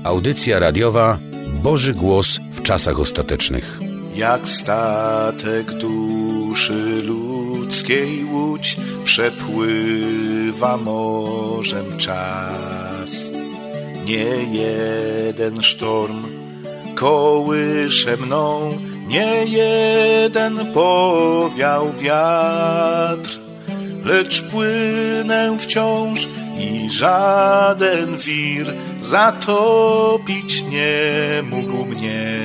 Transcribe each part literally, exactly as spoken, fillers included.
Audycja radiowa Boży Głos w czasach ostatecznych. Jak statek duszy ludzkiej łódź przepływa morzem czas. Nie jeden sztorm kołysze mną, nie jeden powiał wiatr, lecz płynę wciąż i żaden wir zatopić nie mógł mnie.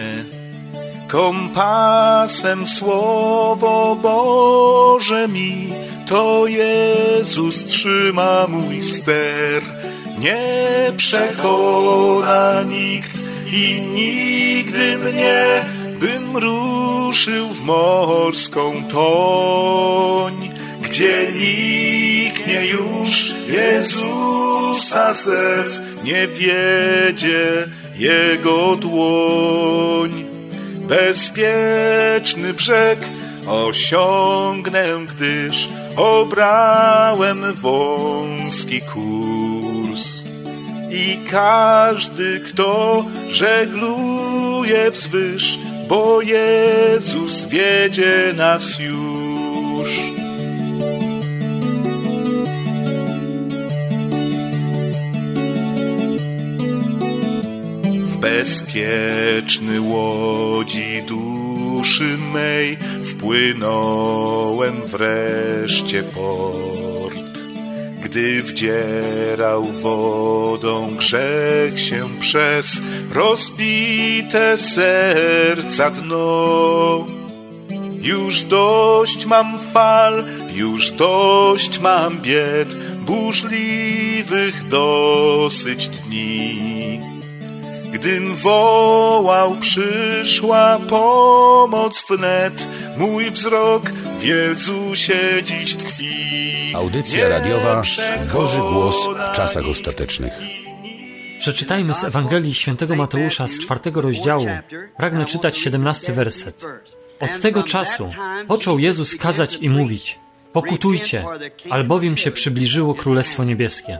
Kompasem Słowo Boże mi to Jezus trzyma mój ster. Nie przekona nikt i nigdy mnie, bym ruszył w morską toń, gdzie niknie już Jezusa zew, nie wiedzie Jego dłoń. Bezpieczny brzeg osiągnę, gdyż obrałem wąski kurs. I każdy, kto żegluje wzwyż, bo Jezus wiedzie nas już. W bezpieczny łodzi duszy mej wpłynąłem wreszcie port. Gdy wdzierał wodą grzech się przez rozbite serca dno. Już dość mam fal, już dość mam bied, burzliwych dosyć dni. Gdym wołał, przyszła pomoc wnet, mój wzrok w Jezusie dziś tkwi. Audycja radiowa Boży Głos w czasach ostatecznych. Przeczytajmy z Ewangelii Świętego Mateusza z czwartego rozdziału. Pragnę czytać siedemnasty werset. Od tego czasu począł Jezus kazać i mówić: pokutujcie, albowiem się przybliżyło Królestwo Niebieskie.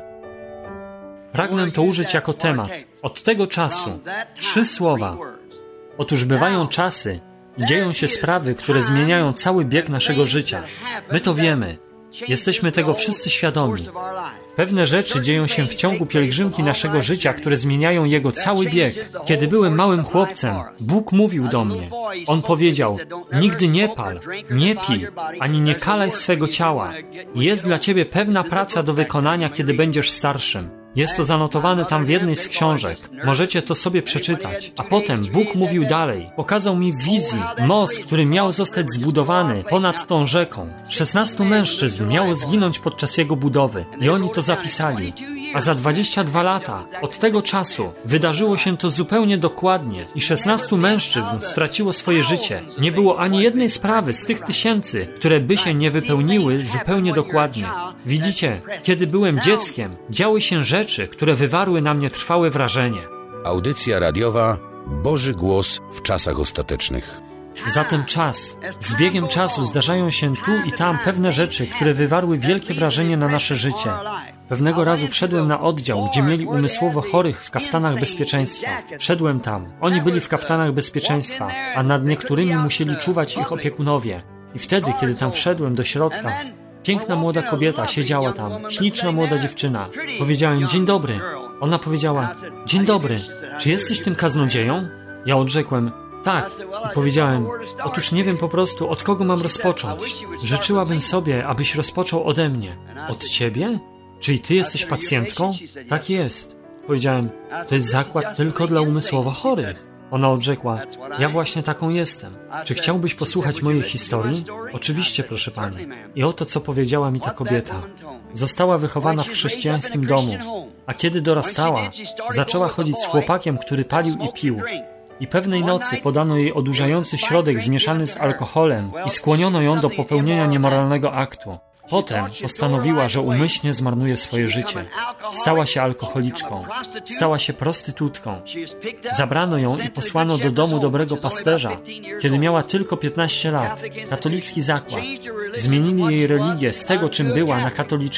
Pragnę to użyć jako temat. Od tego czasu. Trzy słowa. Otóż bywają czasy i dzieją się sprawy, które zmieniają cały bieg naszego życia. My to wiemy. Jesteśmy tego wszyscy świadomi. Pewne rzeczy dzieją się w ciągu pielgrzymki naszego życia, które zmieniają jego cały bieg. Kiedy byłem małym chłopcem, Bóg mówił do mnie. On powiedział: nigdy nie pal, nie pij, ani nie kalaj swego ciała. Jest dla ciebie pewna praca do wykonania, kiedy będziesz starszym. Jest to zanotowane tam w jednej z książek. Możecie to sobie przeczytać. A potem Bóg mówił dalej. Pokazał mi w wizji most, który miał zostać zbudowany ponad tą rzeką. Szesnastu mężczyzn miało zginąć podczas jego budowy. I oni to zapisali. A za dwadzieścia dwa lata od tego czasu wydarzyło się to zupełnie dokładnie i szesnastu mężczyzn straciło swoje życie. Nie było ani jednej sprawy z tych tysięcy, które by się nie wypełniły zupełnie dokładnie. Widzicie, kiedy byłem dzieckiem, działy się rzeczy, które wywarły na mnie trwałe wrażenie. Audycja radiowa Boży Głos w czasach ostatecznych. Zatem czas. Z biegiem czasu zdarzają się tu i tam pewne rzeczy, które wywarły wielkie wrażenie na nasze życie. Pewnego razu wszedłem na oddział, gdzie mieli umysłowo chorych w kaftanach bezpieczeństwa. Wszedłem tam. Oni byli w kaftanach bezpieczeństwa, a nad niektórymi musieli czuwać ich opiekunowie. I wtedy, kiedy tam wszedłem do środka, piękna młoda kobieta siedziała tam, śliczna młoda dziewczyna. Powiedziałem: dzień dobry. Ona powiedziała: dzień dobry. Czy jesteś tym kaznodzieją? Ja odrzekłem: tak. I powiedziałem: otóż nie wiem po prostu, od kogo mam rozpocząć. Życzyłabym sobie, abyś rozpoczął ode mnie. Od ciebie? Czyli ty jesteś pacjentką? Tak jest. Powiedziałem: to jest zakład tylko dla umysłowo chorych. Ona odrzekła: ja właśnie taką jestem. Czy chciałbyś posłuchać mojej historii? Oczywiście, proszę pani. I oto co powiedziała mi ta kobieta. Została wychowana w chrześcijańskim domu, a kiedy dorastała, zaczęła chodzić z chłopakiem, który palił i pił. I pewnej nocy podano jej odurzający środek zmieszany z alkoholem i skłoniono ją do popełnienia niemoralnego aktu. Potem postanowiła, że umyślnie zmarnuje swoje życie. Stała się alkoholiczką. Stała się prostytutką. Zabrano ją i posłano do domu dobrego pasterza, kiedy miała tylko piętnaście lat. Katolicki zakład. Zmienili jej religię z tego, czym była, na katoliczkę.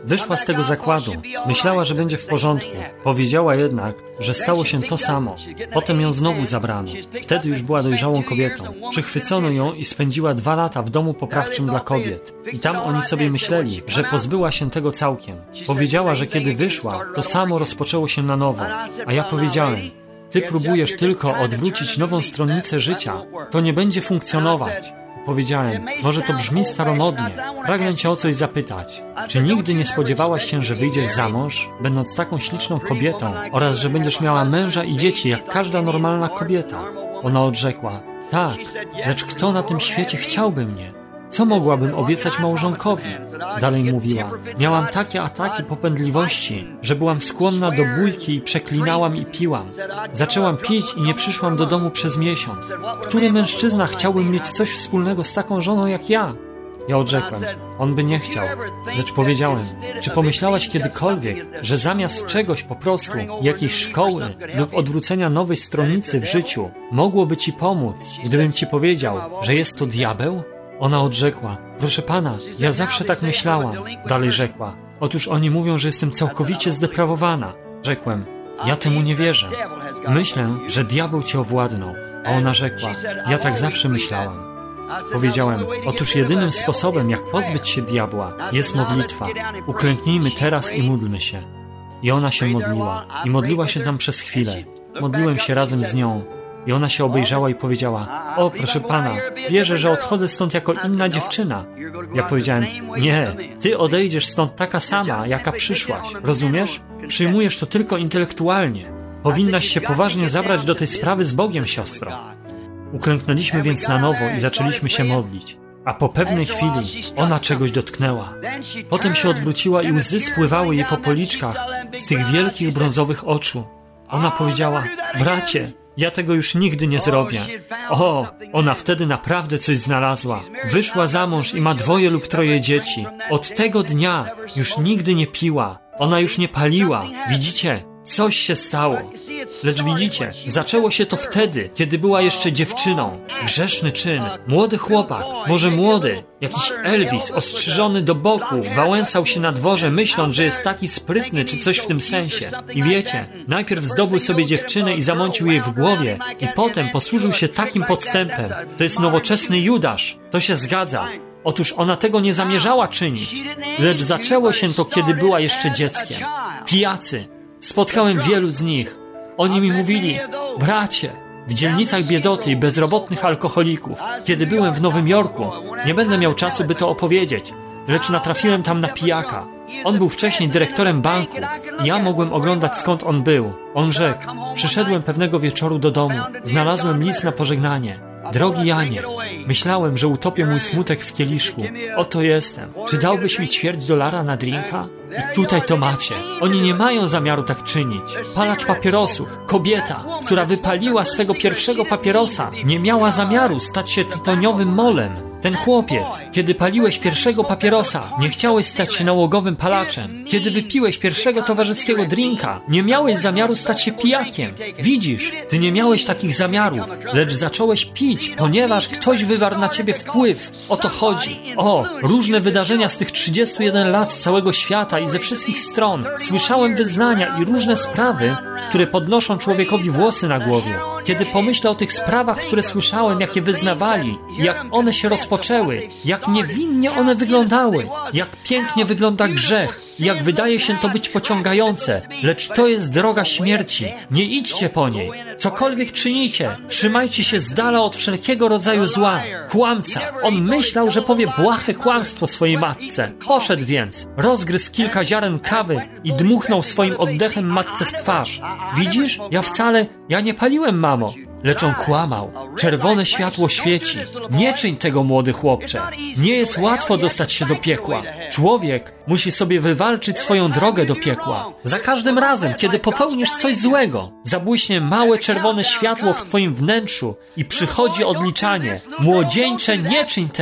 Wyszła z tego zakładu. Myślała, że będzie w porządku. Powiedziała jednak, że stało się to samo. Potem ją znowu zabrano. Wtedy już była dojrzałą kobietą. Przychwycono ją i spędziła dwa lata w domu poprawczym dla kobiet. I tam oni sobie myśleli, że pozbyła się tego całkiem. Powiedziała, że kiedy wyszła, to samo rozpoczęło się na nowo. A ja powiedziałem, ty próbujesz tylko odwrócić nową stronnicę życia. To nie będzie funkcjonować. Powiedziałem, może to brzmi staromodnie. Pragnę cię o coś zapytać. Czy nigdy nie spodziewałaś się, że wyjdziesz za mąż, będąc taką śliczną kobietą, oraz że będziesz miała męża i dzieci, jak każda normalna kobieta? Ona odrzekła, tak, lecz kto na tym świecie chciałby mnie? Co mogłabym obiecać małżonkowi? Dalej mówiła, miałam takie ataki popędliwości, że byłam skłonna do bójki i przeklinałam i piłam. Zaczęłam pić i nie przyszłam do domu przez miesiąc. Który mężczyzna chciałby mieć coś wspólnego z taką żoną jak ja? Ja odrzekłem, on by nie chciał, lecz powiedziałem, czy pomyślałaś kiedykolwiek, że zamiast czegoś po prostu, jakiejś szkoły lub odwrócenia nowej stronicy w życiu, mogłoby ci pomóc, gdybym ci powiedział, że jest to diabeł? Ona odrzekła, proszę pana, ja zawsze tak myślałam. Dalej rzekła, otóż oni mówią, że jestem całkowicie zdeprawowana. Rzekłem, ja temu nie wierzę. Myślę, że diabeł cię owładnął. A ona rzekła, ja tak zawsze myślałam. Powiedziałem, otóż jedynym sposobem, jak pozbyć się diabła, jest modlitwa. Uklęknijmy teraz i módlmy się. I ona się modliła. I modliła się tam przez chwilę. Modliłem się razem z nią. I ona się obejrzała i powiedziała, o, proszę pana, wierzę, że odchodzę stąd jako inna dziewczyna. Ja powiedziałem, nie, ty odejdziesz stąd taka sama, jaka przyszłaś. Rozumiesz? Przyjmujesz to tylko intelektualnie. Powinnaś się poważnie zabrać do tej sprawy z Bogiem, siostro. Uklęknęliśmy więc na nowo i zaczęliśmy się modlić. A po pewnej chwili ona czegoś dotknęła. Potem się odwróciła i łzy spływały jej po policzkach z tych wielkich brązowych oczu. Ona powiedziała, bracie, ja tego już nigdy nie zrobię. O, ona wtedy naprawdę coś znalazła. Wyszła za mąż i ma dwoje lub troje dzieci. Od tego dnia już nigdy nie piła. Ona już nie paliła. Widzicie? Coś się stało. Lecz widzicie, zaczęło się to wtedy, kiedy była jeszcze dziewczyną. Grzeszny czyn. Młody chłopak, może młody, jakiś Elvis, ostrzyżony do boku, wałęsał się na dworze, myśląc, że jest taki sprytny, czy coś w tym sensie. I wiecie, najpierw zdobył sobie dziewczynę i zamącił jej w głowie, i potem posłużył się takim podstępem. To jest nowoczesny Judasz. To się zgadza. Otóż ona tego nie zamierzała czynić, lecz zaczęło się to, kiedy była jeszcze dzieckiem. Pijacy. Spotkałem wielu z nich. Oni mi mówili, bracie, w dzielnicach biedoty i bezrobotnych alkoholików, kiedy byłem w Nowym Jorku, nie będę miał czasu, by to opowiedzieć, lecz natrafiłem tam na pijaka. On był wcześniej dyrektorem banku i ja mogłem oglądać, skąd on był. On rzekł, przyszedłem pewnego wieczoru do domu, znalazłem list na pożegnanie. Drogi Janie, myślałem, że utopię mój smutek w kieliszku. Oto jestem. Czy dałbyś mi ćwierć dolara na drinka? I tutaj to macie. Oni nie mają zamiaru tak czynić. Palacz papierosów, kobieta, która wypaliła swego pierwszego papierosa, nie miała zamiaru stać się tytoniowym molem. Ten chłopiec, kiedy paliłeś pierwszego papierosa, nie chciałeś stać się nałogowym palaczem. Kiedy wypiłeś pierwszego towarzyskiego drinka, nie miałeś zamiaru stać się pijakiem. Widzisz, ty nie miałeś takich zamiarów, lecz zacząłeś pić, ponieważ ktoś wywarł na ciebie wpływ. O to chodzi. O, różne wydarzenia z tych trzydziestu jeden lat z całego świata i ze wszystkich stron. Słyszałem wyznania i różne sprawy, które podnoszą człowiekowi włosy na głowie. Kiedy pomyślę o tych sprawach, które słyszałem, jak je wyznawali, jak one się rozpoczęły, jak niewinnie one wyglądały, jak pięknie wygląda grzech, jak wydaje się to być pociągające, lecz to jest droga śmierci. Nie idźcie po niej. Cokolwiek czynicie, trzymajcie się z dala od wszelkiego rodzaju zła. Kłamca. On myślał, że powie błahe kłamstwo swojej matce. Poszedł więc, rozgryzł kilka ziaren kawy i dmuchnął swoim oddechem matce w twarz. Widzisz? Ja wcale, ja nie paliłem, mamo. Lecz on kłamał. Czerwone światło świeci. Nie czyń tego, młody chłopcze. Nie jest łatwo dostać się do piekła. Człowiek musi sobie wywalczyć swoją drogę do piekła. Za każdym razem, kiedy popełnisz coś złego, zabłyśnie małe czerwone światło w twoim wnętrzu i przychodzi odliczanie. Młodzieńcze, nie czyń tego.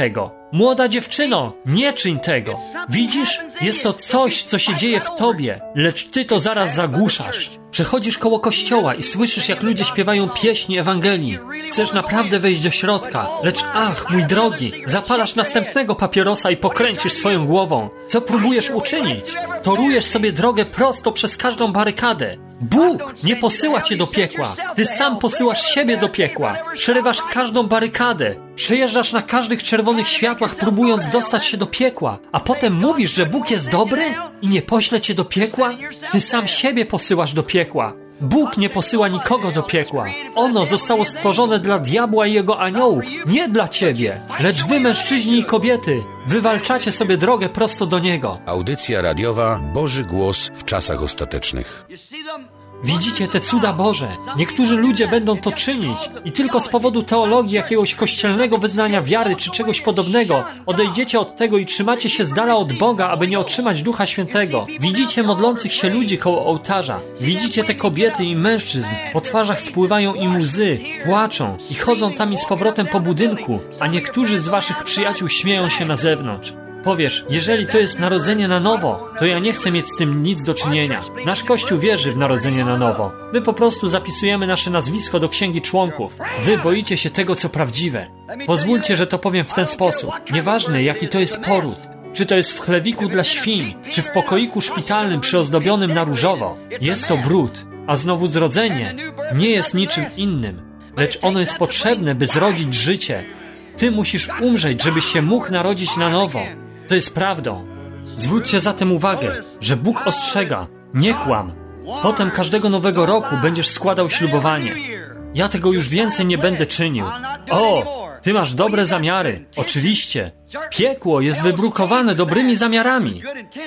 Młoda dziewczyno, nie czyń tego. Widzisz? Jest to coś, co się dzieje w tobie, lecz ty to zaraz zagłuszasz. Przechodzisz koło kościoła i słyszysz, jak ludzie śpiewają pieśni Ewangelii. Chcesz naprawdę wejść do środka, lecz ach, mój drogi, zapalasz następnego papierosa i pokręcisz swoją głową. Co próbujesz uczynić? Torujesz sobie drogę prosto przez każdą barykadę. Bóg nie posyła cię do piekła. Ty sam posyłasz siebie do piekła. Przerywasz każdą barykadę. Przejeżdżasz na każdych czerwonych światłach, próbując dostać się do piekła. A potem mówisz, że Bóg jest dobry i nie pośle cię do piekła? Ty sam siebie posyłasz do piekła. Bóg nie posyła nikogo do piekła. Ono zostało stworzone dla diabła i jego aniołów, nie dla ciebie. Lecz wy, mężczyźni i kobiety, wywalczacie sobie drogę prosto do Niego. Audycja radiowa Boży Głos w czasach ostatecznych. Widzicie te cuda Boże. Niektórzy ludzie będą to czynić i tylko z powodu teologii jakiegoś kościelnego wyznania wiary czy czegoś podobnego odejdziecie od tego i trzymacie się z dala od Boga, aby nie otrzymać Ducha Świętego. Widzicie modlących się ludzi koło ołtarza. Widzicie te kobiety i mężczyzn. Po twarzach spływają im łzy, płaczą i chodzą tam i z powrotem po budynku, a niektórzy z waszych przyjaciół śmieją się na zewnątrz. Powiesz, jeżeli to jest narodzenie na nowo, to ja nie chcę mieć z tym nic do czynienia. Nasz Kościół wierzy w narodzenie na nowo. My po prostu zapisujemy nasze nazwisko do księgi członków. Wy boicie się tego, co prawdziwe. Pozwólcie, że to powiem w ten sposób. Nieważne, jaki to jest poród. Czy to jest w chlewiku dla świń, czy w pokoiku szpitalnym przyozdobionym na różowo. Jest to brud, a znowu zrodzenie nie jest niczym innym. Lecz ono jest potrzebne, by zrodzić życie. Ty musisz umrzeć, żebyś się mógł narodzić na nowo. To jest prawdą. Zwróćcie zatem uwagę, że Bóg ostrzega. Nie kłam. Potem każdego nowego roku będziesz składał ślubowanie. Ja tego już więcej nie będę czynił. O, ty masz dobre zamiary. Oczywiście. Piekło jest wybrukowane dobrymi zamiarami.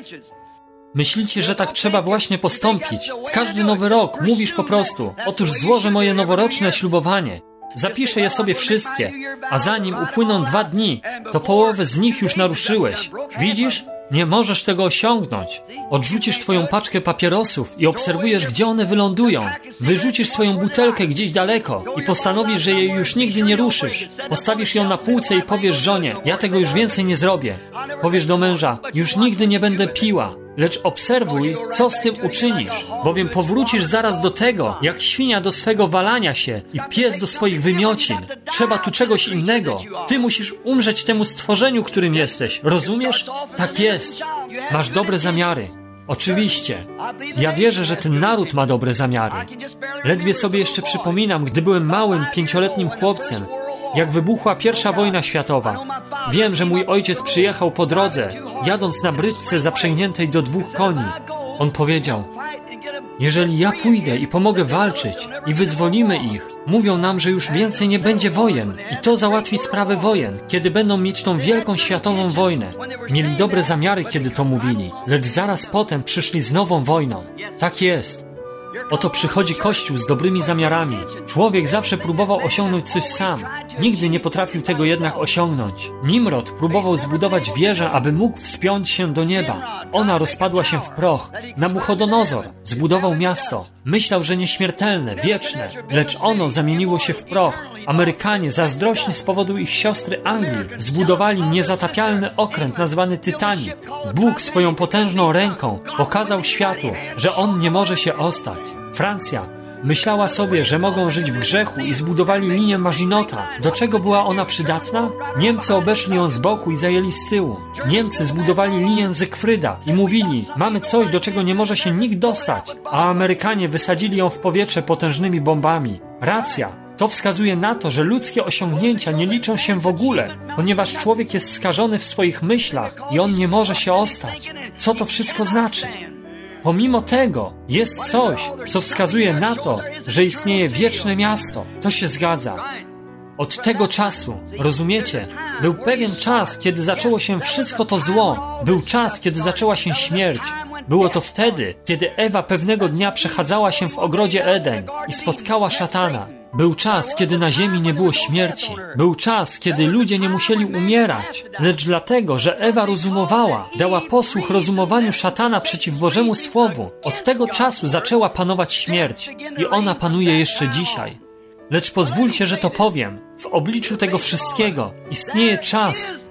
Myślicie, że tak trzeba właśnie postąpić. W każdy nowy rok mówisz po prostu: otóż złożę moje noworoczne ślubowanie. Zapiszę je sobie wszystkie, a zanim upłyną dwa dni, to połowę z nich już naruszyłeś. Widzisz? Nie możesz tego osiągnąć. Odrzucisz twoją paczkę papierosów i obserwujesz, gdzie one wylądują. Wyrzucisz swoją butelkę gdzieś daleko i postanowisz, że jej już nigdy nie ruszysz. Postawisz ją na półce i powiesz żonie: ja tego już więcej nie zrobię. Powiesz do męża: już nigdy nie będę piła. Lecz obserwuj, co z tym uczynisz, bowiem powrócisz zaraz do tego, jak świnia do swego walania się i pies do swoich wymiocin. Trzeba tu czegoś innego. Ty musisz umrzeć temu stworzeniu, którym jesteś. Rozumiesz? Tak jest. Masz dobre zamiary. Oczywiście. Ja wierzę, że ten naród ma dobre zamiary. Ledwie sobie jeszcze przypominam, gdy byłem małym, pięcioletnim chłopcem, jak wybuchła pierwsza wojna światowa. Wiem, że mój ojciec przyjechał po drodze, jadąc na bryczce zaprzęgniętej do dwóch koni. On powiedział: jeżeli ja pójdę i pomogę walczyć i wyzwolimy ich, mówią nam, że już więcej nie będzie wojen i to załatwi sprawę wojen, kiedy będą mieć tą wielką światową wojnę. Mieli dobre zamiary, kiedy to mówili, lecz zaraz potem przyszli z nową wojną. Tak jest. Oto przychodzi Kościół z dobrymi zamiarami. Człowiek zawsze próbował osiągnąć coś sam. Nigdy nie potrafił tego jednak osiągnąć. Nimrod próbował zbudować wieżę, aby mógł wspiąć się do nieba. Ona rozpadła się w proch. Nabuchodonozor zbudował miasto. Myślał, że nieśmiertelne, wieczne, lecz ono zamieniło się w proch. Amerykanie, zazdrośni z powodu ich siostry Anglii, zbudowali niezatapialny okręt nazwany Titanic. Bóg swoją potężną ręką pokazał światu, że on nie może się ostać. Francja myślała sobie, że mogą żyć w grzechu i zbudowali linię Maginota. Do czego była ona przydatna? Niemcy obeszli ją z boku i zajęli z tyłu. Niemcy zbudowali linię Zegfryda i mówili: mamy coś, do czego nie może się nikt dostać, a Amerykanie wysadzili ją w powietrze potężnymi bombami. Racja. To wskazuje na to, że ludzkie osiągnięcia nie liczą się w ogóle, ponieważ człowiek jest skażony w swoich myślach i on nie może się ostać. Co to wszystko znaczy? Pomimo tego jest coś, co wskazuje na to, że istnieje wieczne miasto. To się zgadza. Od tego czasu, rozumiecie, był pewien czas, kiedy zaczęło się wszystko to zło. Był czas, kiedy zaczęła się śmierć. Było to wtedy, kiedy Ewa pewnego dnia przechadzała się w ogrodzie Eden i spotkała szatana. Był czas, kiedy na ziemi nie było śmierci. Był czas, kiedy ludzie nie musieli umierać, lecz dlatego, że Ewa rozumowała, dała posłuch rozumowaniu szatana przeciw Bożemu Słowu. Od tego czasu zaczęła panować śmierć i ona panuje jeszcze dzisiaj. Lecz pozwólcie, że to powiem. W obliczu tego wszystkiego istnieje czas,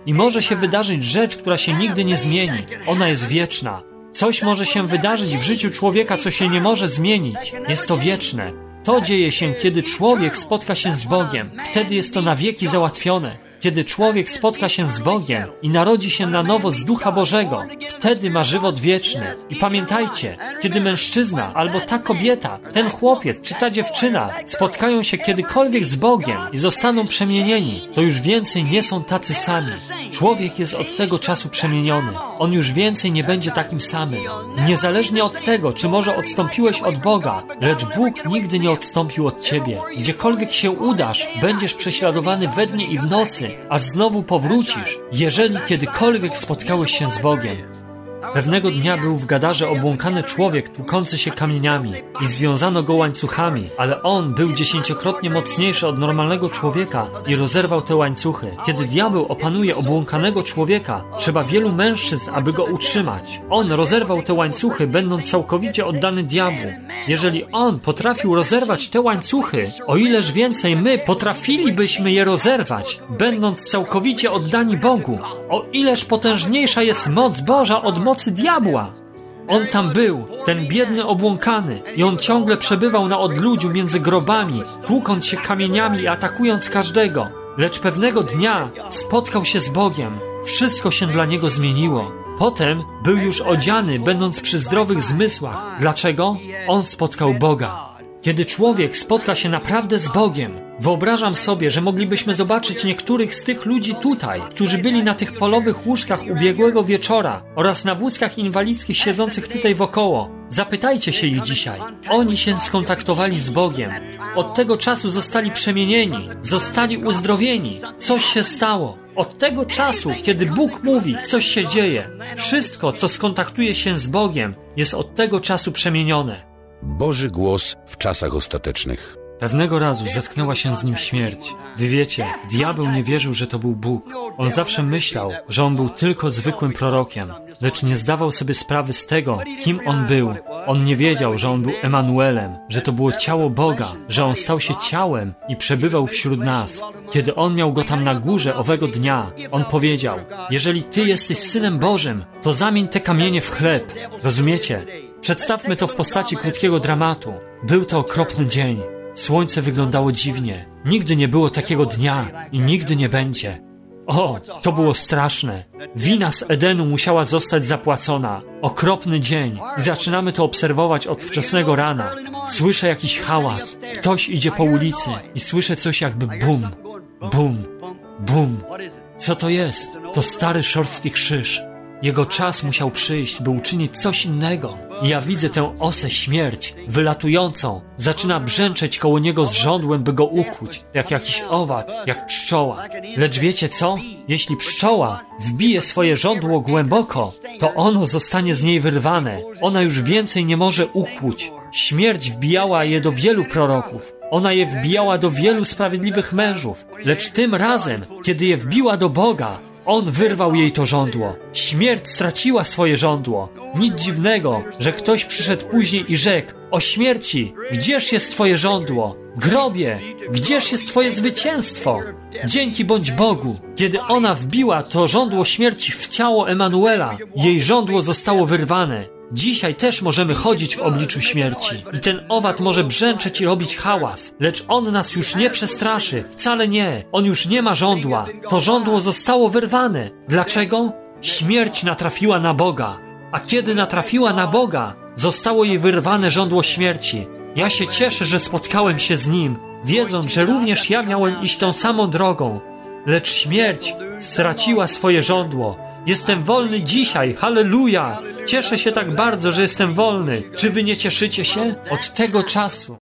I może się wydarzyć rzecz, która się nigdy nie zmieni. Ona jest wieczna. Coś może się wydarzyć w życiu człowieka, co się nie może zmienić. Jest to wieczne. To dzieje się, kiedy człowiek spotka się z Bogiem. Wtedy jest to na wieki załatwione. Kiedy człowiek spotka się z Bogiem i narodzi się na nowo z Ducha Bożego, wtedy ma żywot wieczny. I pamiętajcie, kiedy mężczyzna, albo ta kobieta, ten chłopiec, czy ta dziewczyna spotkają się kiedykolwiek z Bogiem i zostaną przemienieni, to już więcej nie są tacy sami. Człowiek jest od tego czasu przemieniony. On już więcej nie będzie takim samym. Niezależnie od tego, czy może odstąpiłeś od Boga, lecz Bóg nigdy nie odstąpił od ciebie. Gdziekolwiek się udasz, będziesz prześladowany we dnie i w nocy, aż znowu powrócisz, jeżeli kiedykolwiek spotkałeś się z Bogiem. Pewnego dnia był w Gadarze obłąkany człowiek tłukący się kamieniami i związano go łańcuchami, ale on był dziesięciokrotnie mocniejszy od normalnego człowieka i rozerwał te łańcuchy. Kiedy diabeł opanuje obłąkanego człowieka, trzeba wielu mężczyzn, aby go utrzymać. On rozerwał te łańcuchy, będąc całkowicie oddany diabłu. Jeżeli on potrafił rozerwać te łańcuchy, o ileż więcej my potrafilibyśmy je rozerwać, będąc całkowicie oddani Bogu. O ileż potężniejsza jest moc Boża od mocy diabła. On tam był, ten biedny obłąkany, i on ciągle przebywał na odludziu między grobami, tłukąc się kamieniami i atakując każdego. Lecz pewnego dnia spotkał się z Bogiem. Wszystko się dla niego zmieniło. Potem był już odziany, będąc przy zdrowych zmysłach. Dlaczego? On spotkał Boga. Kiedy człowiek spotka się naprawdę z Bogiem, wyobrażam sobie, że moglibyśmy zobaczyć niektórych z tych ludzi tutaj, którzy byli na tych polowych łóżkach ubiegłego wieczora oraz na wózkach inwalidzkich siedzących tutaj wokoło. Zapytajcie się ich dzisiaj. Oni się skontaktowali z Bogiem. Od tego czasu zostali przemienieni, zostali uzdrowieni. Coś się stało. Od tego czasu, kiedy Bóg mówi, coś się dzieje. Wszystko, co skontaktuje się z Bogiem, jest od tego czasu przemienione. Boży głos w czasach ostatecznych. Pewnego razu zetknęła się z nim śmierć. Wy wiecie, diabeł nie wierzył, że to był Bóg. On zawsze myślał, że on był tylko zwykłym prorokiem, lecz nie zdawał sobie sprawy z tego, kim on był. On nie wiedział, że on był Emanuelem, że to było ciało Boga, że on stał się ciałem i przebywał wśród nas. Kiedy on miał go tam na górze owego dnia, on powiedział: jeżeli ty jesteś Synem Bożym, to zamień te kamienie w chleb. Rozumiecie? Przedstawmy to w postaci krótkiego dramatu. Był to okropny dzień. Słońce wyglądało dziwnie. Nigdy nie było takiego dnia i nigdy nie będzie. O, to było straszne. Wina z Edenu musiała zostać zapłacona. Okropny dzień. I zaczynamy to obserwować od wczesnego rana. Słyszę jakiś hałas. Ktoś idzie po ulicy i słyszę coś jakby bum, bum, bum. Co to jest? To stary szorstki krzyż. Jego czas musiał przyjść, by uczynić coś innego. I ja widzę tę osę śmierć, wylatującą. Zaczyna brzęczeć koło niego z żądłem, by go ukuć, jak jakiś owad, jak pszczoła. Lecz wiecie co? Jeśli pszczoła wbije swoje żądło głęboko, to ono zostanie z niej wyrwane. Ona już więcej nie może ukłuć. Śmierć wbijała je do wielu proroków. Ona je wbijała do wielu sprawiedliwych mężów. Lecz tym razem, kiedy je wbiła do Boga, on wyrwał jej to żądło. Śmierć straciła swoje żądło. Nic dziwnego, że ktoś przyszedł później i rzekł: o śmierci, gdzież jest twoje żądło? Grobie, gdzież jest twoje zwycięstwo? Dzięki bądź Bogu, kiedy ona wbiła to żądło śmierci w ciało Emanuela, jej żądło zostało wyrwane. Dzisiaj też możemy chodzić w obliczu śmierci i ten owad może brzęczeć i robić hałas, lecz on nas już nie przestraszy, wcale nie. On już nie ma żądła. To żądło zostało wyrwane. Dlaczego? Śmierć natrafiła na Boga, a kiedy natrafiła na Boga, zostało jej wyrwane żądło śmierci. Ja się cieszę, że spotkałem się z Nim, wiedząc, że również ja miałem iść tą samą drogą, lecz śmierć straciła swoje żądło. Jestem wolny dzisiaj, halleluja! Cieszę się tak bardzo, że jestem wolny. Czy wy nie cieszycie się? Od tego czasu.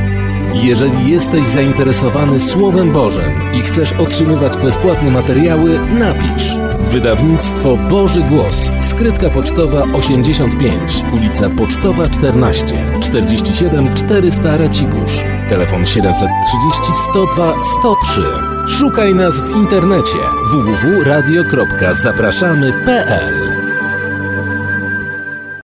Jeżeli jesteś zainteresowany Słowem Bożym i chcesz otrzymywać bezpłatne materiały, napisz. Wydawnictwo Boży Głos. Skrytka pocztowa osiemdziesiąt pięć, ulica Pocztowa czternaście, czterdzieści siedem czterysta Racibórz. Telefon siedemset trzydzieści sto dwa sto trzy. Szukaj nas w internecie w w w kropka radio kropka zapraszamy kropka p l.